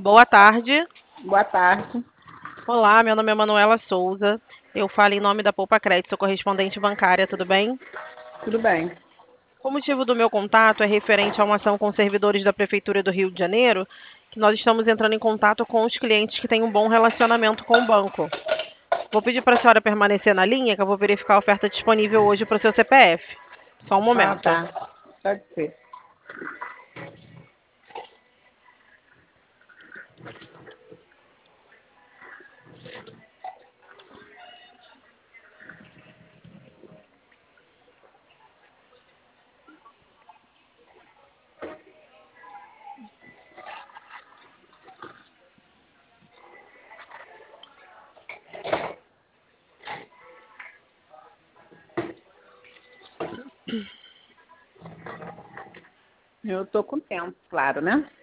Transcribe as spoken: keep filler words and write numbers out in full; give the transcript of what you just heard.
Boa tarde. Boa tarde. Olá, meu nome é Manuela Souza. Eu falo em nome da Poupa Crédito, sou correspondente bancária, tudo bem? Tudo bem. O motivo do meu contato é referente a uma ação com servidores da Prefeitura do Rio de Janeiro, que nós estamos entrando em contato com os clientes que têm um bom relacionamento com o banco. Vou pedir para a senhora permanecer na linha, que eu vou verificar a oferta disponível hoje para o seu C P F. Só um Ah, momento. tá. Pode ser. Eu tô com tempo, claro, né?